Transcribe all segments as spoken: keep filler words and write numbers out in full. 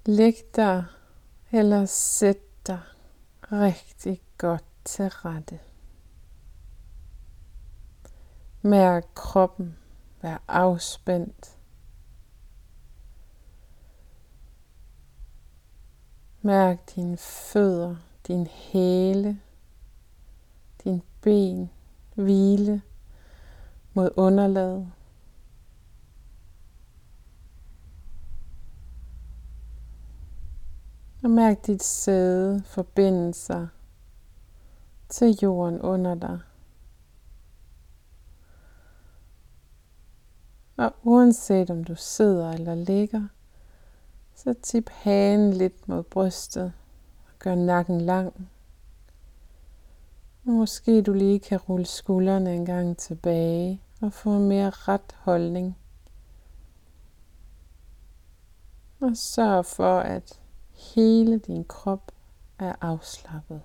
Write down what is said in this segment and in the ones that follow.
Læg dig eller sæt dig rigtig godt til rette. Mærk kroppen være afspændt. Mærk dine fødder, din hæle, din ben hvile mod underlaget. Og mærk dit sæde forbinde sig til jorden under dig. Og uanset om du sidder eller ligger, så tip hagen lidt mod brystet og gør nakken lang. Og måske du lige kan rulle skuldrene en gang tilbage og få en mere ret holdning. Og sørg for, at hele din krop er afslappet.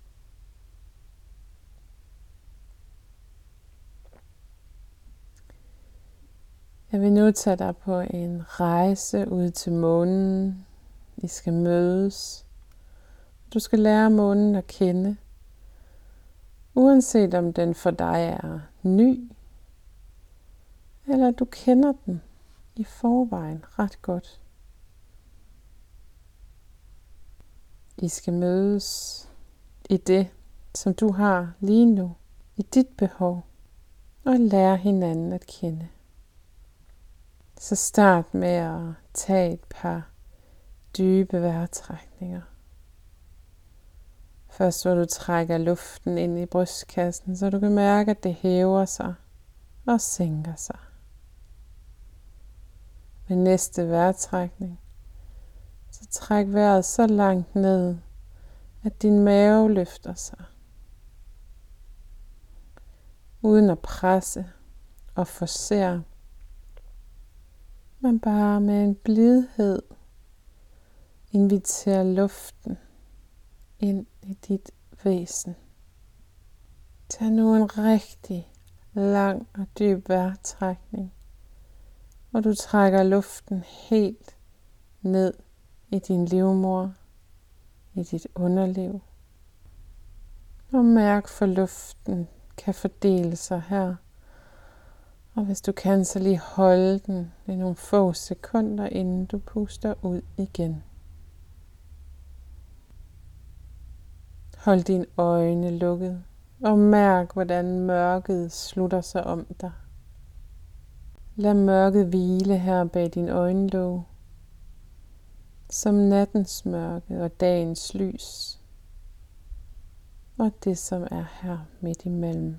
Jeg vil nu tage dig på en rejse ud til månen. I skal mødes. Du skal lære månen at kende. Uanset om den for dig er ny, eller du kender den i forvejen ret godt. I skal mødes i det, som du har lige nu, i dit behov, og lære hinanden at kende. Så start med at tage et par dybe vejrtrækninger. Først hvor du trækker luften ind i brystkassen, så du kan mærke, at det hæver sig og sænker sig. Ved næste vejrtrækning, så træk vejret så langt ned, at din mave løfter sig. Uden at presse og forcere, men bare med en blidhed inviter luften ind i dit væsen. Tag nu en rigtig lang og dyb vejrtrækning, hvor du trækker luften helt ned i din livmoder, i dit underliv. Og mærk for luften kan fordele sig her. Og hvis du kan, så lige holde den i nogle få sekunder, inden du puster ud igen. Hold dine øjne lukket og mærk, hvordan mørket slutter sig om dig. Lad mørket hvile her bag din øjenlåg, som nattens mørke og dagens lys, og det som er her midt imellem.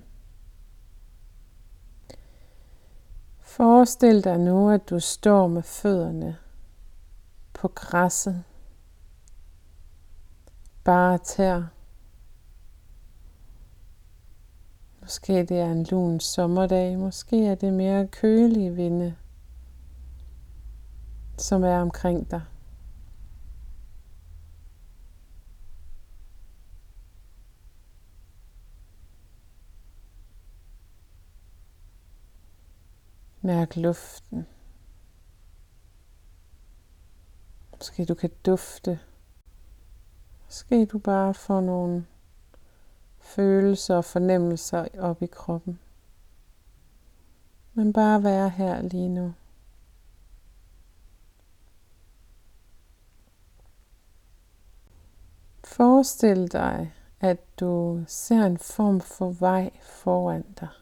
Forestil dig nu, at du står med fødderne på græsset, bare tær. Måske det er en lun sommerdag, måske er det mere kølige vinde, som er omkring dig. Mærk luften. Måske du kan dufte. Måske du bare får nogle følelser og fornemmelser op i kroppen. Men bare være her lige nu. Forestil dig, at du ser en form for vej foran dig.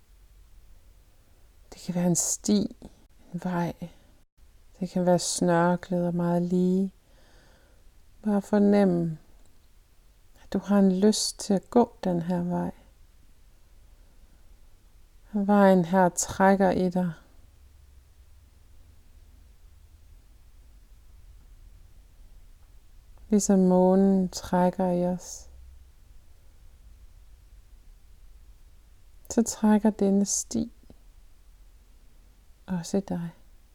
Det kan være en sti, en vej. Det kan være snørklet og meget lige. Bare fornem, at du har en lyst til at gå den her vej. Vejen her trækker i dig. Ligesom månen trækker i os, så trækker denne sti også i dig.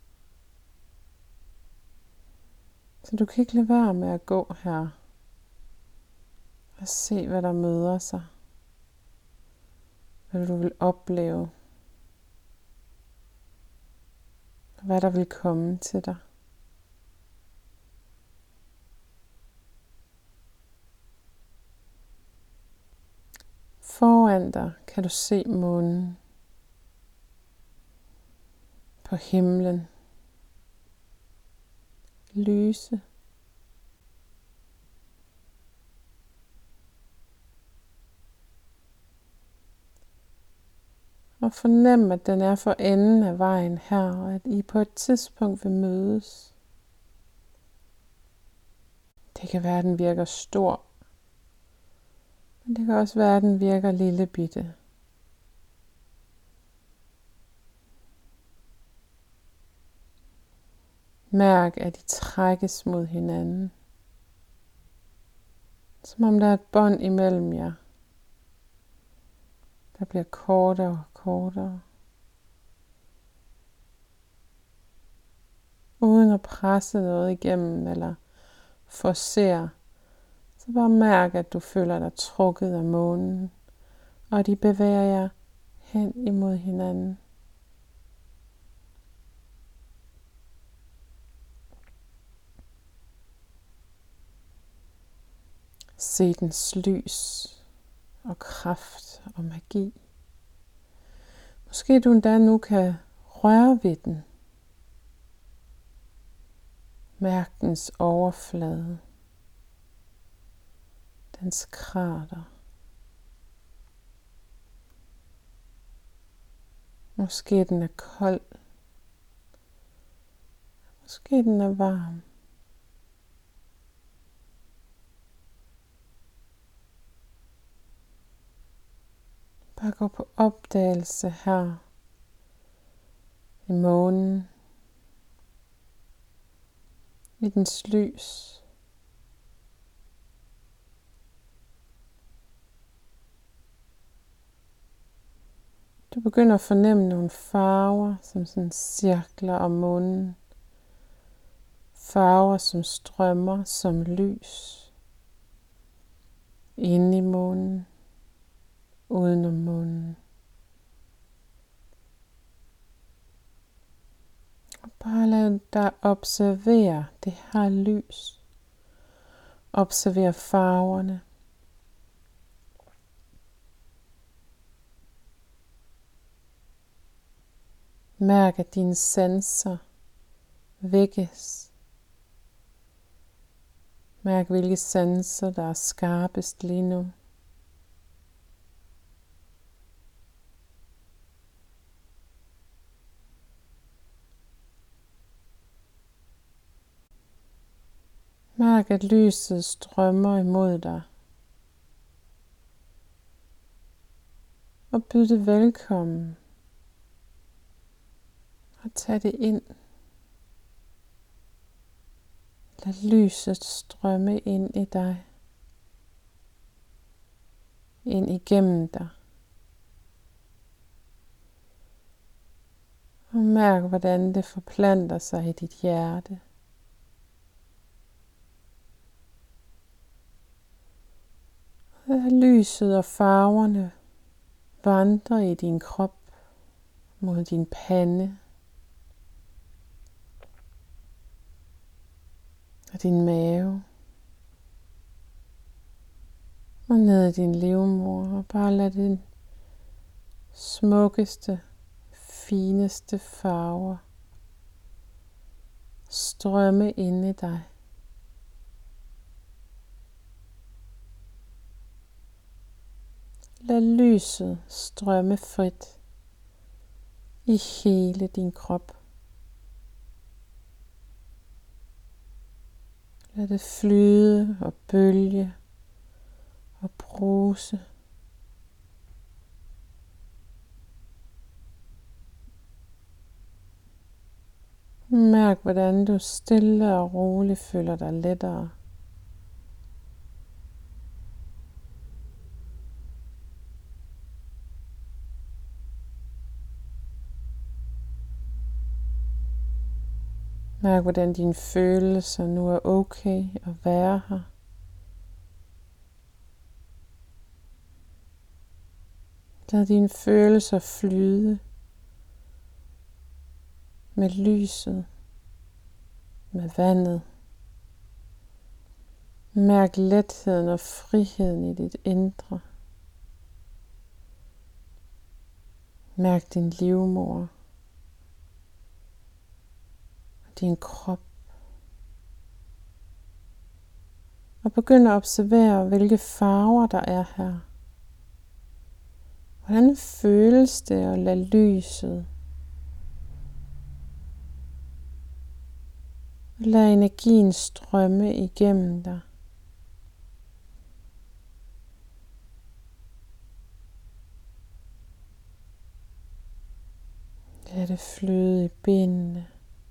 Så du kan ikke lade være med at gå her og se, hvad der møder sig. Hvad du vil opleve. Hvad der vil komme til dig. Foran dig kan du se månen på himlen lyse. Og fornem, at den er for enden af vejen her, og at I på et tidspunkt vil mødes. Det kan være, at den virker stor, men det kan også være, at den virker lille bitte. Mærk, at I trækkes mod hinanden, som om der er et bånd imellem jer, der bliver kortere og kortere. Uden at presse noget igennem eller forcere, så bare mærk, at du føler dig trukket af månen, og de bevæger jer hen imod hinanden. Se dens lys og kraft og magi. Måske du endda nu kan røre ved den. Mærk dens overflade, dens krater. Måske den er kold, måske den er varm. Bare gå på opdagelse her i månen, i dens lys. Du begynder at fornemme nogle farver, som sådan cirkler om månen. Farver, som strømmer som lys inde i månen, uden om månen. Og bare lad dig observere det her lys. Observer farverne. Mærk, at dine sanser vækkes. Mærk, hvilke sanser, der er skarpest lige nu. Mærk, at lyset strømmer imod dig. Og byd det velkommen. Og tag det ind. Lad lyset strømme ind i dig. Ind igennem dig. Og mærk, hvordan det forplanter sig i dit hjerte. Lad lyset og farverne vandre i din krop mod din pande og din mave og ned i din livmoder, og bare lad den smukkeste, fineste farver strømme ind i dig. Lad lyset strømme frit i hele din krop. Lad det flyde og bølge og bruse. Mærk, hvordan du stille og roligt føler dig lettere. Mærk, hvordan dine følelser nu er okay at være her. Lad dine følelser flyde med lyset, med vandet. Mærk letheden og friheden i dit indre. Mærk din livmoder og din krop. Og begynd at observere, hvilke farver der er her. Hvordan føles det at lade lyset og lade energien strømme igennem dig? Lad det flyde i benene,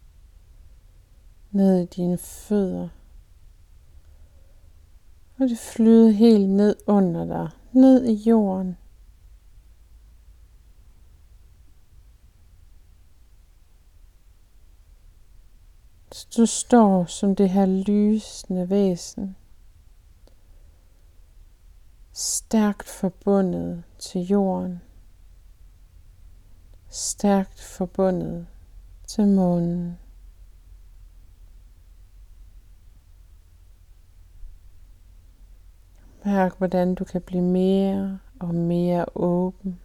ned i dine fødder. Og det flyde helt ned under dig, ned i jorden. Så du står som det her lysende væsen, stærkt forbundet til jorden, stærkt forbundet til månen. Mærk, hvordan du kan blive mere og mere åben.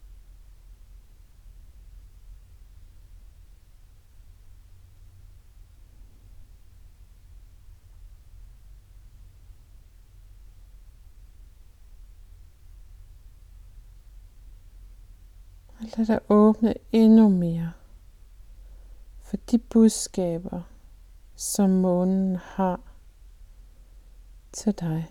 Og lad dig åbne endnu mere for de budskaber, som månen har til dig.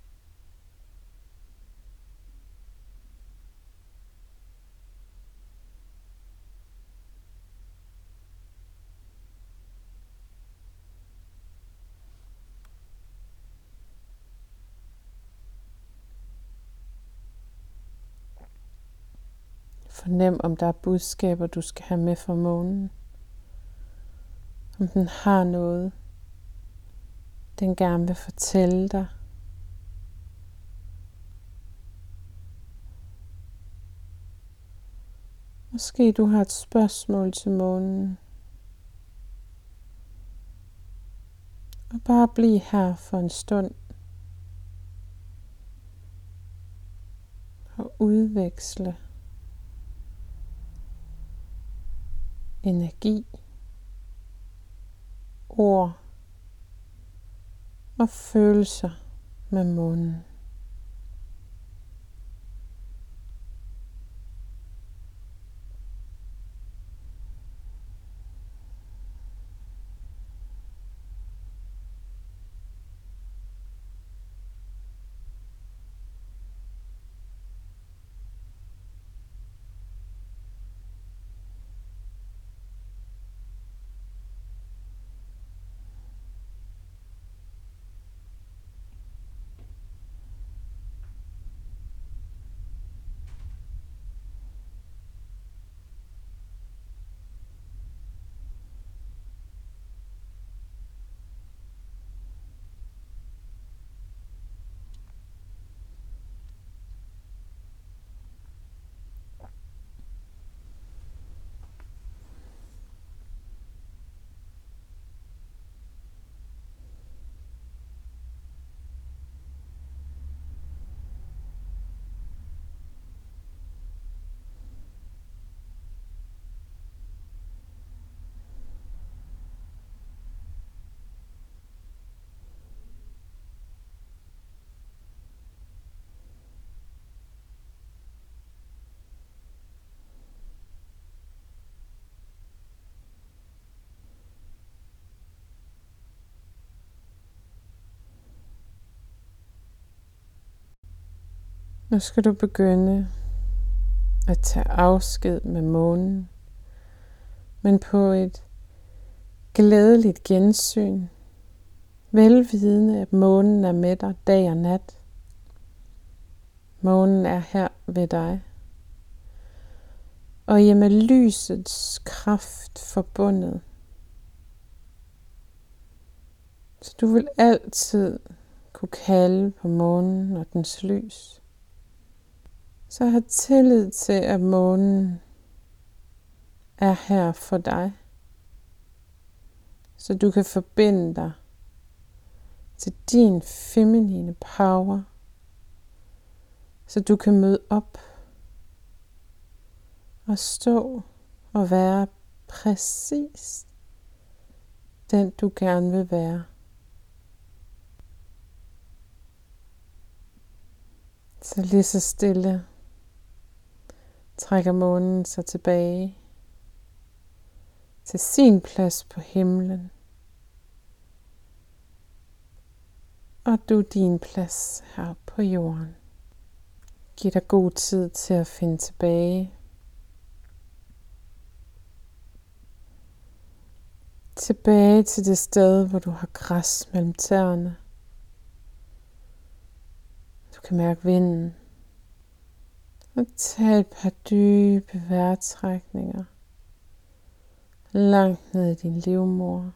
Fornem, om der er budskaber, du skal have med fra månen. Om den har noget, den gerne vil fortælle dig. Måske du har et spørgsmål til månen. Og bare bliv her for en stund. Og udveksle energi, ord og følelser med månen. Nu skal du begynde at tage afsked med månen, men på et glædeligt gensyn, velvidende at månen er med dig dag og nat. Månen er her ved dig, og I er med lysets kraft forbundet. Så du vil altid kunne kalde på månen og dens lys. Så have tillid til, at månen er her for dig. Så du kan forbinde dig til din feminine power. Så du kan møde op at stå og være præcis den, du gerne vil være. Så lige så stille trækker månen sig tilbage til sin plads på himlen. Og du din plads her på jorden. Giv dig god tid til at finde tilbage. Tilbage til det sted, hvor du har græs mellem tæerne. Du kan mærke vinden. Og tag et par dybe vejrtrækninger langt ned i din livmoder.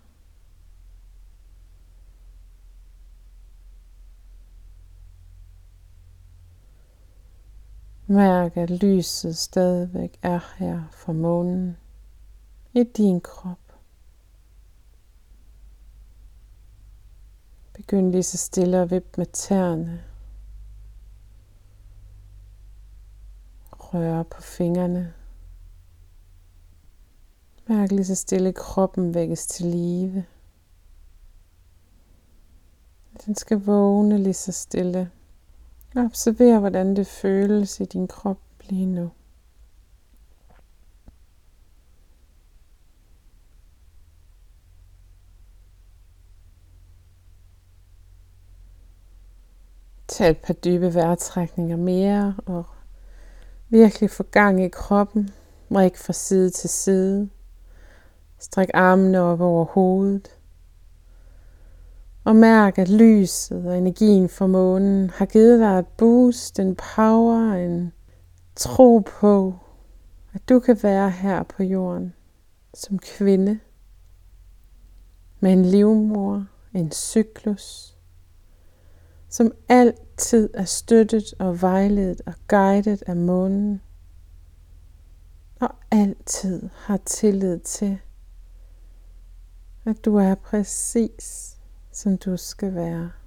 Mærk, at lyset stadigvæk er her fra månen i din krop. Begynd lige så stille at vippe med tæerne. Rør på fingrene. Mærk lige så stille kroppen vækkes til live. Den skal vågne lige så stille. Observer, hvordan det føles i din krop lige nu. Tag et par dybe vejrtrækninger mere og virkelig få gang i kroppen. Vrik fra side til side. Stræk armene op over hovedet. Og mærk, at lyset og energien fra månen har givet dig et boost, en power, en tro på, at du kan være her på jorden som kvinde med en livmoder, en cyklus, som altid er støttet og vejledet og guidet af månen, og altid har tillid til, at du er præcis som du skal være.